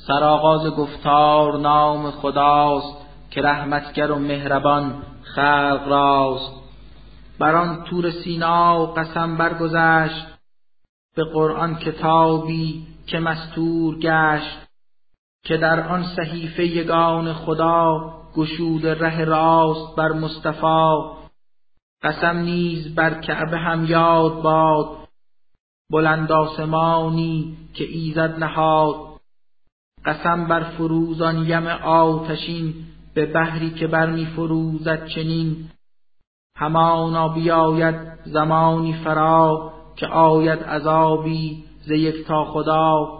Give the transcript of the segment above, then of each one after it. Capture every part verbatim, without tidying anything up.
سرآغاز گفتار نام خداست، که رحمتگر و مهربان خلق راست. بر آن طور سینا قسم برگذشت، به قرآن کتابی که مستور گشت. که در آن صحیفه یگان خدا، گشوده ره راست بر مصطفی. قسم نیز بر کعبه هم یاد باد، بلند آسمانی که ایزد نهاد. قسم بر فروزان یم آتشین، به بحری که برمی فروزد چنین. همانا بیاید زمانی فرا، که آید عذابی ز یکتا خدا.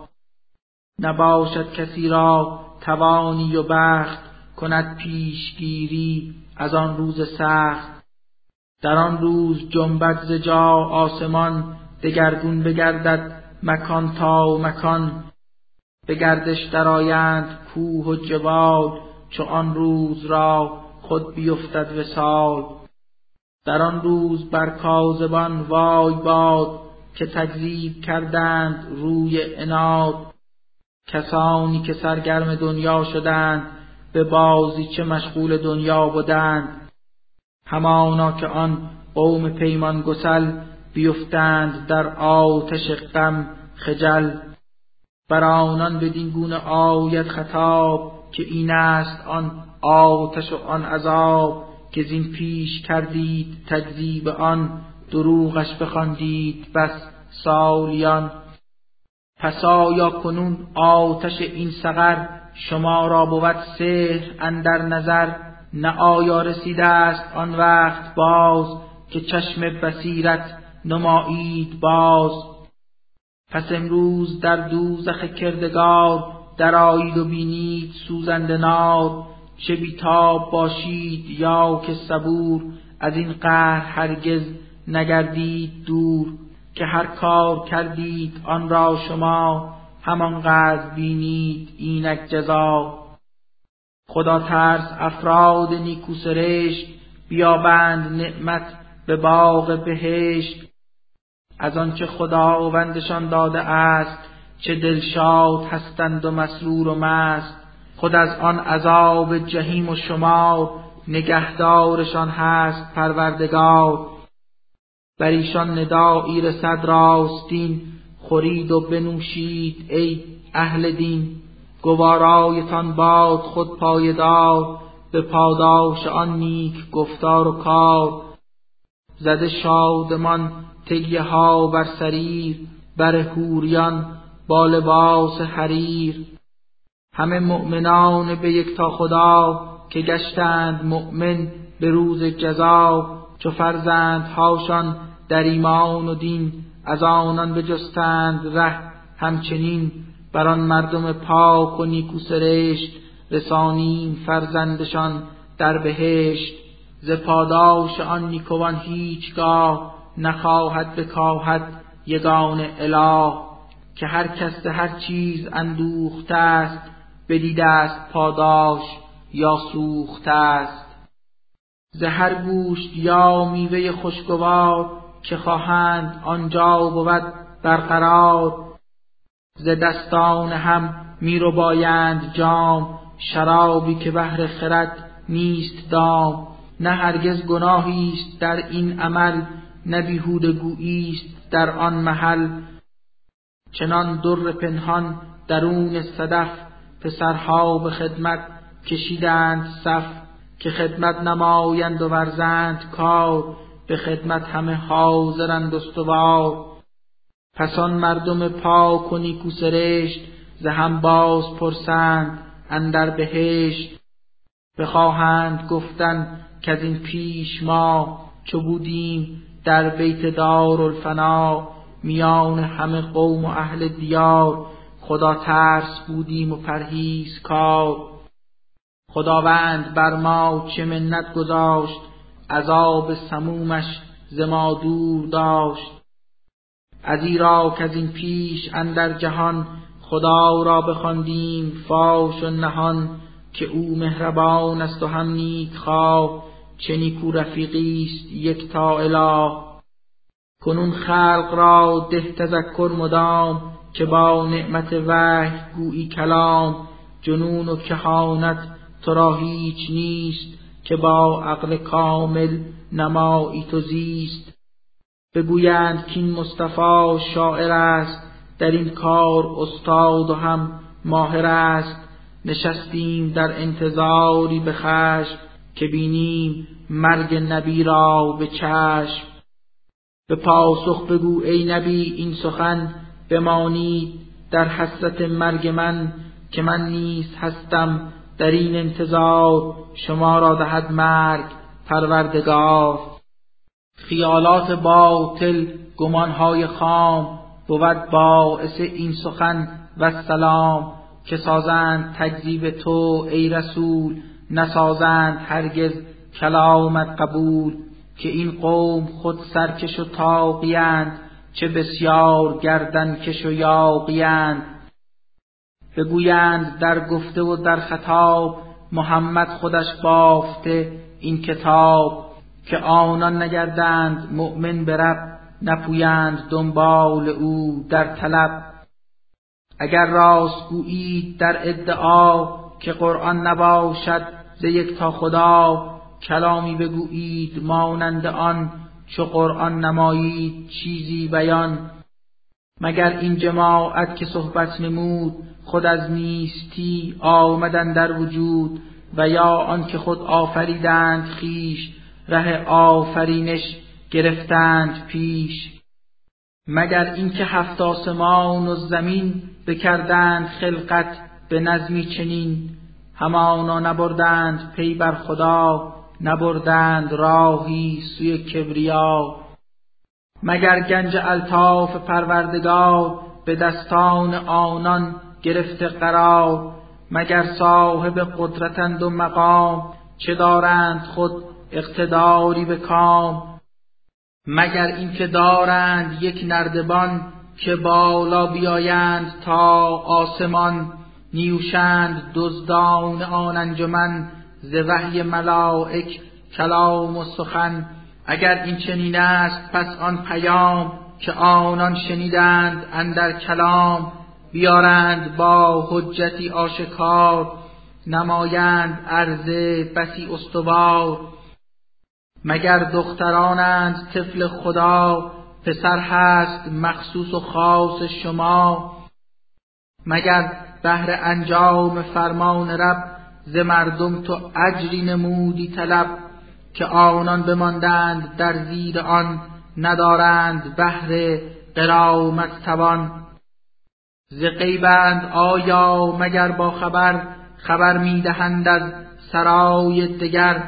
نباشد کسی را توانی و بخت، کند پیشگیری از آن روز سخت. در آن روز جنبد ز جا آسمان، دگرگون بگردد مکان تا مکان. به گردش درآیند کوه و جبال، چو آن روز را خود بیفتد وصال. در آن روز بر کاذبان وای باد، که تکذیب کردند روی عناد. کسانی که سرگرم دنیا شدند، به بازیچه مشغول دنیا بودند. همانا که آن قوم پیمان گسل، بیفتند در آتش غم خجل. بر آنان بدین گونه آید خطاب، که این است آن آتش و آن عذاب. که زین پیش کردید تکذیب آن، دروغش بخواندید بس سالیان. پس آیا کنون آتش این سقر، شما را بود سحر اندر نظر؟ نه آیا رسیده است آن وقت باز، که چشم بصیرت نمایید باز. پس امروز در دوزخ کردگار، درآیید و بینید سوزنده نار. چه بیتاب باشید یا که صبور، از این قهر هرگز نگردید دور. که هر کار کردید آن را شما، همانقدر بینید اینک جزا. خدا ترس افراد نیکو سرشت، بیابند نعمت به باغ بهشت. از آنچه خداوندشان داده است، چه دلشاد هستند و مسرور و مست. خود از آن عذاب جحیم و شمار، نگهدارشان هست پروردگار. بر ایشان ندایی رسد راستین، خورید و بنوشید ای اهل دین. گوارایتان باد خود پایدار، به پاداش آن نیک گفتار و کار. زده شادمان تکیه ها بر سریر، بر حوریان با لباس حریر. همه مؤمنان به یکتا خدا، که گشتند مؤمن به روز جزا. چو فرزندهاشان در ایمان و دین، از آنان بجستند ره همچنین. بر آن مردم پاک و نیکو سرشت، رسانیم فرزندشان در بهشت. ز پاداش آن نیکوان هیچگاه، نخواهد بکاهد یگان اله. که هر کس هر چیز اندوخته است، بدیده است پاداش یا سوخته است. ز هر گوشت یا میوه خوشگوار، که خواهند آنجا بود برقرار. ز دستان هم می ربایند جام، شرابی که بهر خرد نیست دام. نه هرگز گناهی است در این عمل، نه بیهوده گویی است در آن محل. چنان در پنهان درون صدف، پسرها به خدمت کشیدند صف. که خدمت نمایند و ورزند کار، به خدمت همه حاضرند استوار. پس آن مردم پاک و نیکو سرشت، ز هم باز پرسند اندر بهشت. بخواهند گفتن که از این پیش ما، چو بودیم در بیت دارالفنا. میان همه قوم و اهل دیار، خدا ترس بودیم و پرهیزکار. خداوند بر ما چه منت گذاشت، عذاب سمومش ز ما دور داشت. ازیرا که از این پیش اندر جهان، خدا را بخواندیم فاش و نهان. که او مهربان است و هم نیک خواه، چه نیکو رفیقی است یکتا اله. کنون خلق را ده تذکر مدام، که با نعمت وحی گویی کلام، جنون و کهانت تو را هیچ نیست، که با عقل کامل نمایی تو زیست. بگویند که این مصطفی شاعر است، در این کار استاد و هم ماهر است. نشستیم در انتظاری به خشم، که بینیم مرگ نبی را به چشم. به پاسخ بگو ای نبی این سخن، بمانید در حسرت مرگ من، که من نیز هستم در این انتظار، شما را دهد مرگ پروردگار. خیالات باطل گمانهای خام، بود باعث این سخن و سلام. که سازند تکذیب تو ای رسول، نسازند هرگز کلامت قبول. که این قوم خود سرکش و طاغیند، چه بسیار گردن کش و یاغیند. بگویند در گفته و در خطاب، محمد خودش بافته این کتاب. که آنان نگردند مؤمن به رب، نپویند دنبال او در طلب. اگر راست گویید در ادعا، که قرآن نباشد ز یکتا خدا. کلامی بگویید مانند آن، چو قرآن نمایید چیزی بیان. مگر این جماعت که صحبت نمود، خود از نیستی آمدن در وجود. و یا آن که خود آفریدند خویش، ره آفرینش گرفتند پیش. مگر این که هفت آسمان و زمین، بکردند خلقت به نظمی چنین. همانا نبردند پی بر خدا، نبردند راهی سوی کبریا. مگر گنج الطاف پروردگار، به دستان آنان گرفته قرار. مگر صاحب قدرتند و مقام، چه دارند خود اقتداری به کام. مگر این که دارند یک نردبان، که بالا بیایند تا آسمان. نیوشند دزدان آن انجمن، ز وحی ملائک کلام و سخن. اگر این چنین است پس آن پیام، که آنان شنیدند اندر کلام. بیارند با حجتی آشکار، نمایند عرضه بسی استوار. مگر دخترانند طفل خدا، پسر هست مخصوص و خاص شما. مگر بهر انجام فرمان رب، ز مردم تو اجری نمودی طلب. که آنان بماندند در زیر آن، ندارند بهر غرامت توان. ز غیبند آیا مگر با خبر، خبر میدهند از سرای دگر.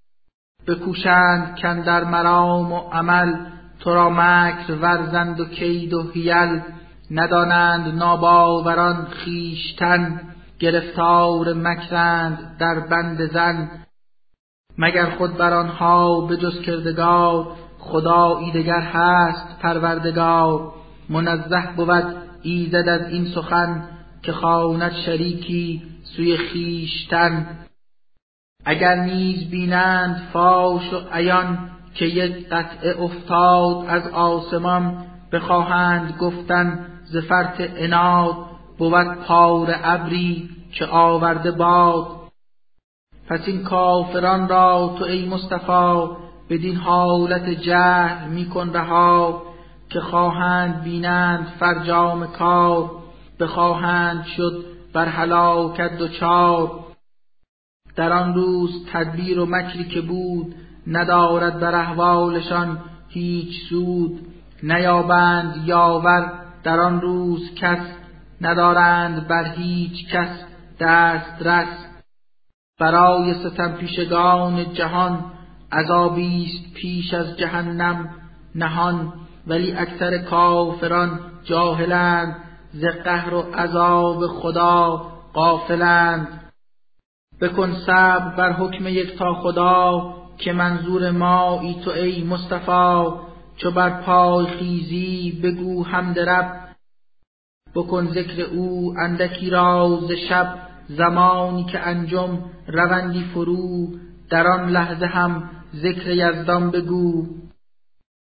بکوشند کاندر مرام و عمل، تو را مکر ورزند و کید و حیل. ندانند ناباوران خویشتن، گرفتار مکرند در بند زن. مگر خود بر آنها به جز کردگار، خدایی دگر هست پروردگار. منزه بود ایزد از این سخن، که خواند شریکی سوی خویشتن. اگر نیز بینند فاش و عیان، که یک قطعه افتاد از آسمان. بخواهند گفتن ز فرط عناد، بود پاره ابری که آورده باد. پس این کافران را تو ای مصطفی، بدین حالت جهل میکن رها. که خواهند بینند فرجام کار، بخواهند شد بر هلاکت دچار. در آن روز تدبیر و مکری که بود، ندارد بر احوالشان هیچ سود. نیابند یاور در آن روز کس، ندارند بر هیچ کس دست رس. برای ستم پیشگان جهان، عذابیست پیش از جهنم نهان. ولی اکثر کافران جاهلند، ز قهر و عذاب خدا غافلند. بکن صبر بر حکم یکتا خدا، که منظور مایی تو ای مصطفی. چو بر پای خیزی بگو حمد رب، بکن ذکر او اندکی را ز شب. زمانی که انجم روندی فرو، در آن لحظه هم ذکر یزدان بگو.